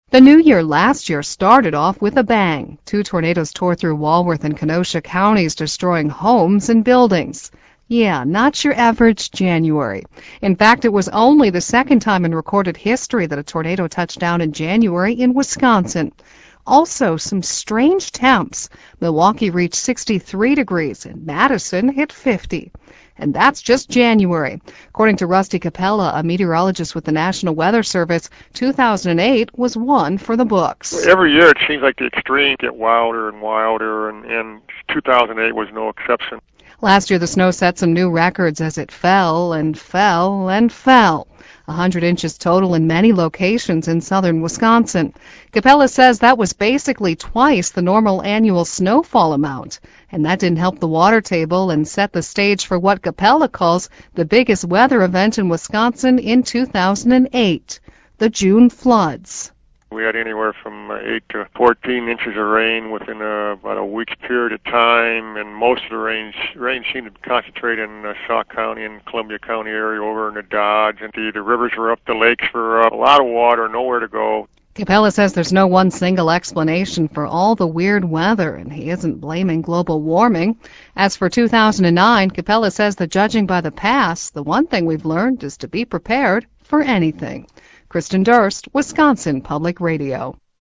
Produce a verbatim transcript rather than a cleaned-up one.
The new year last year started off with a bang. Two tornadoes tore through Walworth and Kenosha counties, destroying homes and buildings. Yeah, not your average January. In fact, it was only the second time in recorded history that a tornado touched down in January in Wisconsin. Also, some strange temps. Milwaukee reached sixty-three degrees and Madison hit fifty. And that's just January. According to Rusty Capella, a meteorologist with the National Weather Service, two thousand eight was one for the books. Every year it seems like the extremes get wilder and wilder, and, and two thousand eight was no exception. Last year the snow set some new records as it fell and fell and fell. one hundred inches total in many locations in southern Wisconsin. Capella says that was basically twice the normal annual snowfall amount. And that didn't help the water table and set the stage for what Capella calls the biggest weather event in Wisconsin in two thousand eight, the June floods. We had anywhere from eight to fourteen inches of rain within a, about a week's period of time, and most of the rain, rain seemed to concentrate in uh, Sauk County and Columbia County area over in the Dodge. And the, the rivers were up, the lakes were up, a lot of water, nowhere to go. Capella says there's no one single explanation for all the weird weather, and he isn't blaming global warming. As for two thousand nine, Capella says that judging by the past, the one thing we've learned is to be prepared for anything. Kristen Durst, Wisconsin Public Radio.